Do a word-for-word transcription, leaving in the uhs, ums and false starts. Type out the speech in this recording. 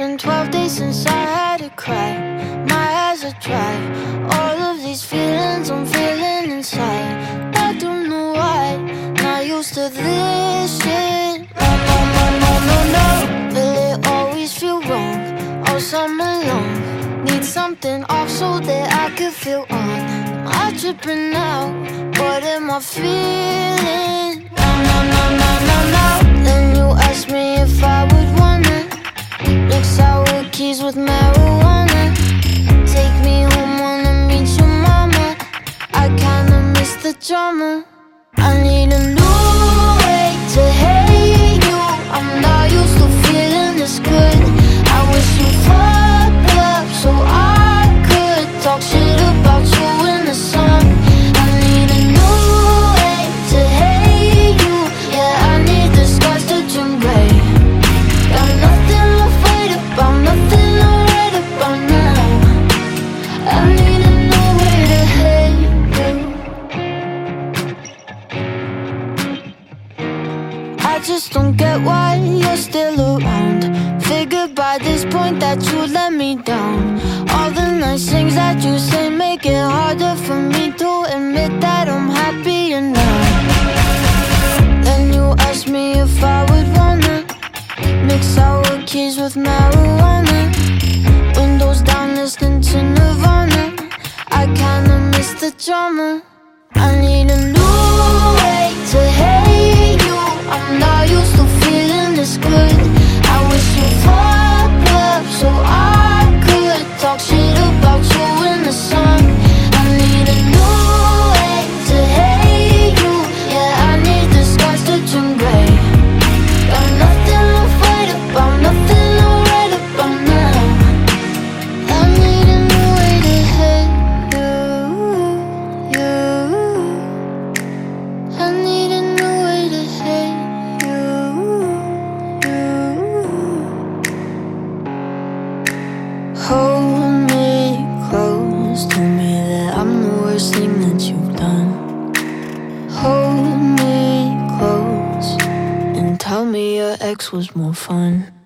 been twelve days since I had a cry. My eyes are dry. All of these feelings I'm feeling inside. I don't know why. Not used to this shit. No, no, no, no, no, no. Will it always feel wrong? All summer long. Need something off so that I could feel on. I'm tripping out. What am I feeling? No, no, no, no, no, no. Then you asked me if I would wanna mix sour keys with marijuana. Take me home, wanna meet your mama. I kinda miss the drama. I need a new way to hate you. I'm not used to feeling this good. I wish you fucked up so I could talk shit about you in the sun. I need a new way to hate you. Yeah, I need the skies to turn gray. Got nothing to fight about, nothing to write about now. I need a new way to hate you. I just don't get why you're still around. Figured by this point that you let me down. All the nice things that you say make it harder for me to admit that I'm happier now. Then you asked me if I would wanna mix sour keys with marijuana. Windows down, listening to Nirvana. I kinda miss the drama. I need a new way to hate you. I'm not used to feeling this good. I wish you fucked up so I could talk shit about you in the sun. I need a new way to hate you. Yeah, I need the skies to turn gray. Got nothing to fight about, nothing to write about now. I need a new way to hate you, you. I need a new way to hate you, you. Hold me close, tell me that I'm the worst thing that you've done. Hold me close and tell me your ex was more fun.